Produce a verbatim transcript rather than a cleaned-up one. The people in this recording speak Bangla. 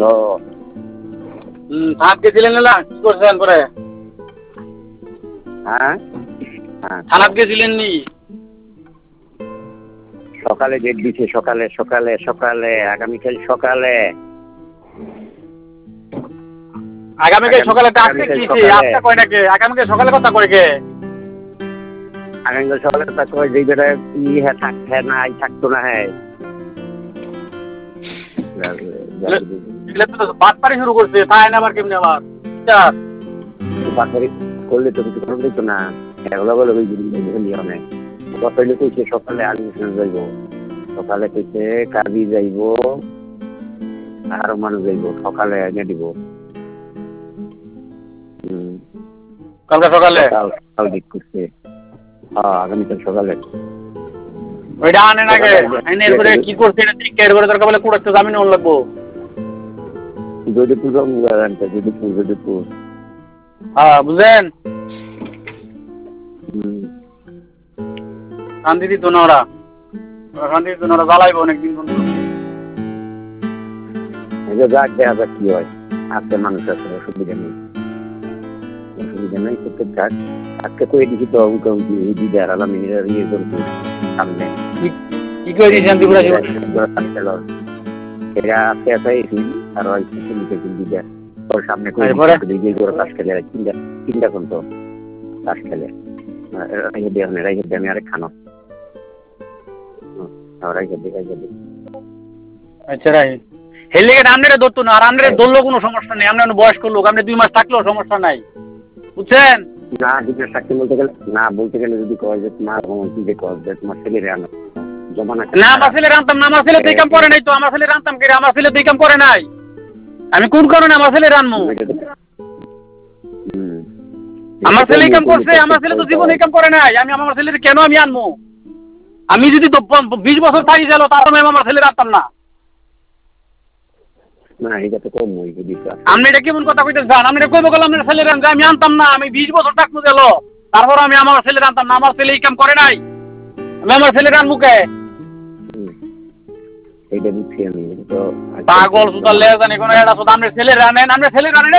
হ্যালো। হুম, থানাত গেছিলেন না? কি করছেন পরে? হ্যাঁ হ্যাঁ থানাত গেছিলেন নি? সকালে ডেট দিছে, সকালে সকালে সকালে আগামীকাল সকালে আগামীকাল সকালে ডাকতে আগামীকাল কিছে সকালে আজকে কয়টাকে? আগামীকাল সকালে কথা কয় কে? আগামীকাল সকালে তা কয় যে বেটা ই হ্যাঁ থাকতে নাই থাকতো না হ্যাঁ এগুলো তো বাটপারি শুরু করছে, তাই না আবার কেমনে আবার? চার বাসারি করলে তো কিছু করলে তো না এগুলো বলে ওই নিয়মে সকালে কইছে সকালে আলিমিশন যাইব, সকালে কইছে কাজী যাইব আর মানুষ যাইব, সকালে এনে দিব। হুম কালকে সকালে সকাল সকাল দিক করছে। হ্যাঁ আগামীকাল সকালে ওইটা আনেন আগে, আইনে এরপরে কি করছে এটা ঠিক এরপরে দরকার বলে কোর্টে জামিন হল লাগবো। যদিপুর জানতে যদিপুর যদিপুর হ্যাঁ বুঝলেন? হুম শান্তি দিত না ওরা, শান্তি দিত না ওরা, জ্বালাইবো অনেকদিন পর্যন্ত। যাক দেখা যাক কি হয়, আছে মানুষ আছে, অসুবিধা নেই অসুবিধা নেই করতে থাক। আজকে কয়ে দিছি তো উনকি দিদার আলামিনের ইয়ে করতে সামনে কি করে দিয়েছেন ত্রিপুরা এরা আজকে আছে আর ওই কিছু লিখে দিদার তোর সামনে করে দিদি করে কাজ খেলে তিনটা তিনটা কোন তো কাজ খেলে রাইকে দিয়ে রাইকে দিয়ে আমি আরেক খানো রাইকে দিয়ে রাইকে দিয়ে আচ্ছা রাই হেলে রান্নারে ধরতো না, আর রান্নারে ধরলো কোনো সমস্যা নেই, আমরা বয়স্ক লোক, আমরা দুই মাস থাকলেও সমস্যা নাই, বুঝছেন? না দুটো চাকরি বলতে গেলে না বলতে গেলে যদি কয় যে তোমার কি যে কয় যে তোমার ছেলে আনো জমানা না আমার ছেলে রান্তাম না, আমার ছেলে দুই কাম করে নাই তো, আমার ছেলে রান্তাম কে? আমার ছেলে দুই কাম করে নাই, আমি কোন কারণে আমার ছেলে রানমু? আমার ছেলে কাম করছে, আমার ছেলে তো জীবনে কাম করে নাই, আমি আমার ছেলের কেন আমি আনমু? আমি যদি বিশ বছর থাকি গেল তার আমি আমার ছেলে রাখতাম না। না এটা তো কম হই আপনি এটা কেমন কথা কইতে চান? আপনি কইব গেল আপনার ছেলে রান আমি আনতাম না, আমি বিশ বছর থাকবো গেল তারপর আমি আমার ছেলে আনতাম না, আমার ছেলে এই কাম করে নাই, আমি আমার ছেলে রান মুখে এইটা বুঝছি আমি তো পাগল সুতার লেজ জানি কোনো এটা সুতা, আপনার ছেলে রানেন, আপনার ছেলে রানেন